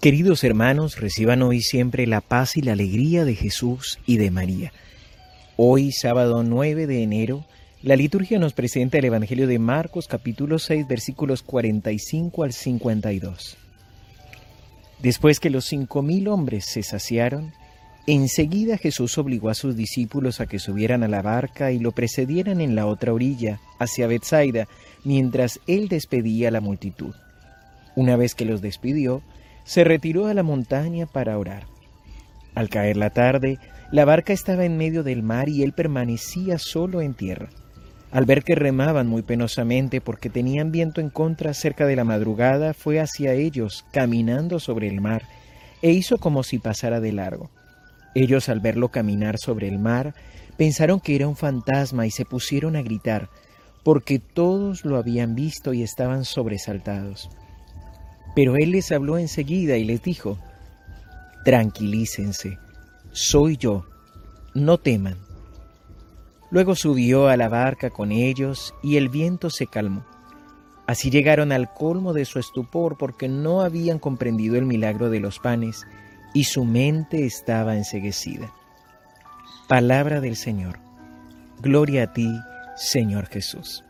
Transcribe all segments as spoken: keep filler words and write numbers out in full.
Queridos hermanos, reciban hoy siempre la paz y la alegría de Jesús y de María. Hoy, sábado nueve de enero, la liturgia nos presenta el Evangelio de Marcos, capítulo seis, versículos cuarenta y cinco al cincuenta y dos. Después que los cinco mil hombres se saciaron, enseguida Jesús obligó a sus discípulos a que subieran a la barca y lo precedieran en la otra orilla, hacia Betsaida, mientras él despedía a la multitud. Una vez que los despidió, se retiró a la montaña para orar. Al caer la tarde, la barca estaba en medio del mar y él permanecía solo en tierra. Al ver que remaban muy penosamente porque tenían viento en contra cerca de la madrugada, fue hacia ellos, caminando sobre el mar, e hizo como si pasara de largo. Ellos, al verlo caminar sobre el mar, pensaron que era un fantasma y se pusieron a gritar, porque todos lo habían visto y estaban sobresaltados. Pero él les habló enseguida y les dijo: «Tranquilícense, soy yo, no teman». Luego subió a la barca con ellos y el viento se calmó. Así llegaron al colmo de su estupor porque no habían comprendido el milagro de los panes y su mente estaba enceguecida. Palabra del Señor. Gloria a ti, Señor Jesús.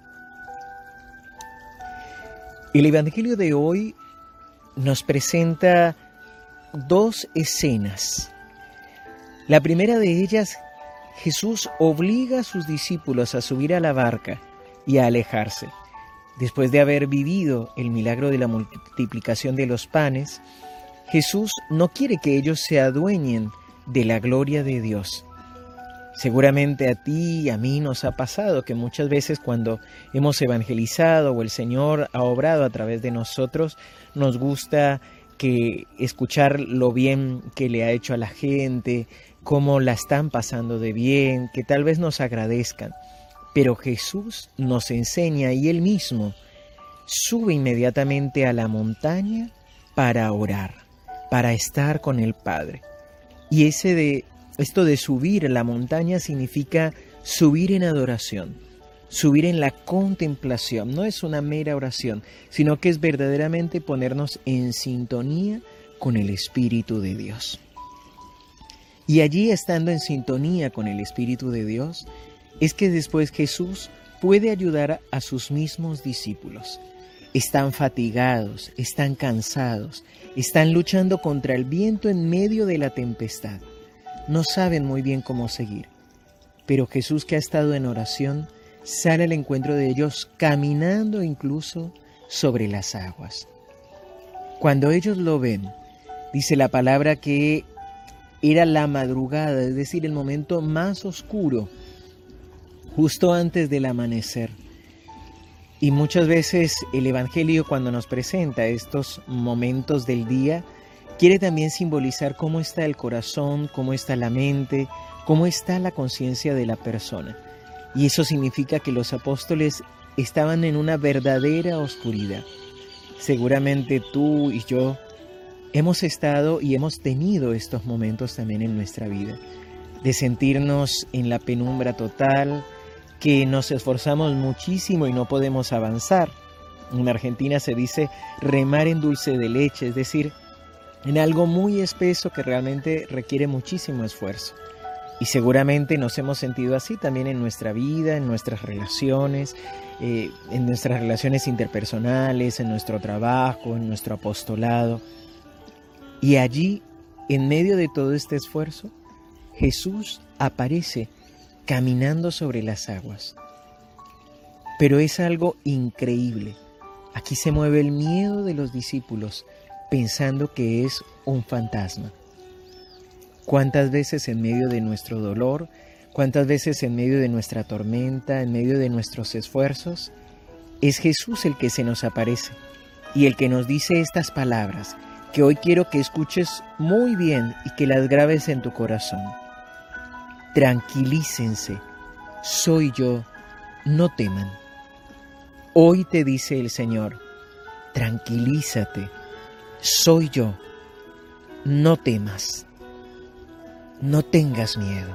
El Evangelio de hoy nos presenta dos escenas. La primera de ellas, Jesús obliga a sus discípulos a subir a la barca y a alejarse. Después de haber vivido el milagro de la multiplicación de los panes, Jesús no quiere que ellos se adueñen de la gloria de Dios. Seguramente a ti y a mí nos ha pasado que muchas veces cuando hemos evangelizado o el Señor ha obrado a través de nosotros, nos gusta que escuchar lo bien que le ha hecho a la gente, cómo la están pasando de bien, que tal vez nos agradezcan. Pero Jesús nos enseña y Él mismo sube inmediatamente a la montaña para orar, para estar con el Padre. Y ese de Esto de subir a la montaña significa subir en adoración, subir en la contemplación. No es una mera oración, sino que es verdaderamente ponernos en sintonía con el Espíritu de Dios. Y allí, estando en sintonía con el Espíritu de Dios, es que después Jesús puede ayudar a sus mismos discípulos. Están fatigados, están cansados, están luchando contra el viento en medio de la tempestad. No saben muy bien cómo seguir, pero Jesús, que ha estado en oración, sale al encuentro de ellos caminando incluso sobre las aguas. Cuando ellos lo ven, dice la palabra que era la madrugada, es decir, el momento más oscuro, justo antes del amanecer. Y muchas veces el Evangelio, cuando nos presenta estos momentos del día, quiere también simbolizar cómo está el corazón, cómo está la mente, cómo está la conciencia de la persona. Y eso significa que los apóstoles estaban en una verdadera oscuridad. Seguramente tú y yo hemos estado y hemos tenido estos momentos también en nuestra vida, de sentirnos en la penumbra total, que nos esforzamos muchísimo y no podemos avanzar. En Argentina se dice remar en dulce de leche, es decir, en algo muy espeso que realmente requiere muchísimo esfuerzo. Y seguramente nos hemos sentido así también en nuestra vida, en nuestras relaciones, eh, en nuestras relaciones interpersonales, en nuestro trabajo, en nuestro apostolado. Y allí, en medio de todo este esfuerzo, Jesús aparece caminando sobre las aguas. Pero es algo increíble. Aquí se mueve el miedo de los discípulos, pensando que es un fantasma. ¿Cuántas veces en medio de nuestro dolor, cuántas veces en medio de nuestra tormenta, en medio de nuestros esfuerzos, es Jesús el que se nos aparece y el que nos dice estas palabras que hoy quiero que escuches muy bien y que las grabes en tu corazón? Tranquilícense, soy yo, no teman. Hoy te dice el Señor, tranquilízate, soy yo, no temas, no tengas miedo.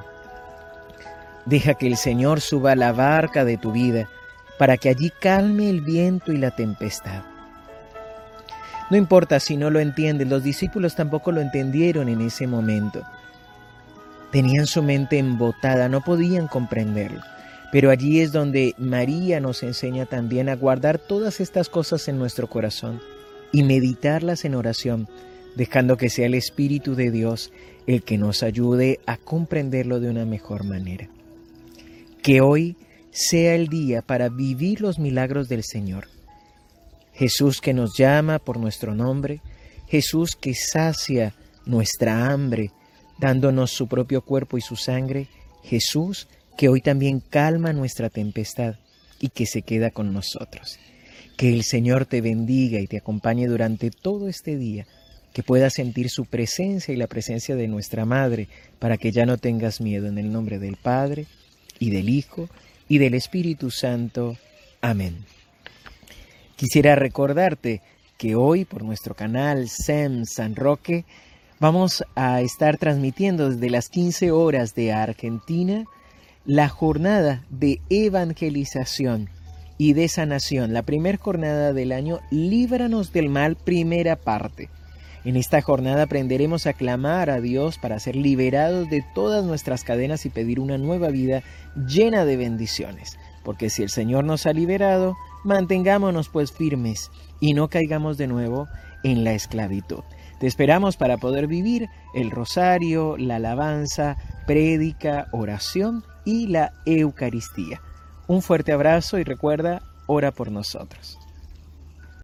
Deja que el Señor suba a la barca de tu vida para que allí calme el viento y la tempestad. No importa si no lo entiendes, los discípulos tampoco lo entendieron en ese momento. Tenían su mente embotada, no podían comprenderlo. Pero allí es donde María nos enseña también a guardar todas estas cosas en nuestro corazón y meditarlas en oración, dejando que sea el Espíritu de Dios el que nos ayude a comprenderlo de una mejor manera. Que hoy sea el día para vivir los milagros del Señor. Jesús que nos llama por nuestro nombre, Jesús que sacia nuestra hambre, dándonos su propio cuerpo y su sangre, Jesús que hoy también calma nuestra tempestad y que se queda con nosotros. Que el Señor te bendiga y te acompañe durante todo este día, que puedas sentir su presencia y la presencia de nuestra Madre, para que ya no tengas miedo, en el nombre del Padre, y del Hijo, y del Espíritu Santo. Amén. Quisiera recordarte que hoy por nuestro canal S E M San Roque vamos a estar transmitiendo desde las quince horas de Argentina la jornada de evangelización y de sanación, la primera jornada del año, Líbranos del Mal, primera parte. En esta jornada aprenderemos a clamar a Dios para ser liberados de todas nuestras cadenas y pedir una nueva vida llena de bendiciones. Porque si el Señor nos ha liberado, mantengámonos pues firmes y no caigamos de nuevo en la esclavitud. Te esperamos para poder vivir el rosario, la alabanza, prédica, oración y la Eucaristía. Un fuerte abrazo y recuerda, ora por nosotros.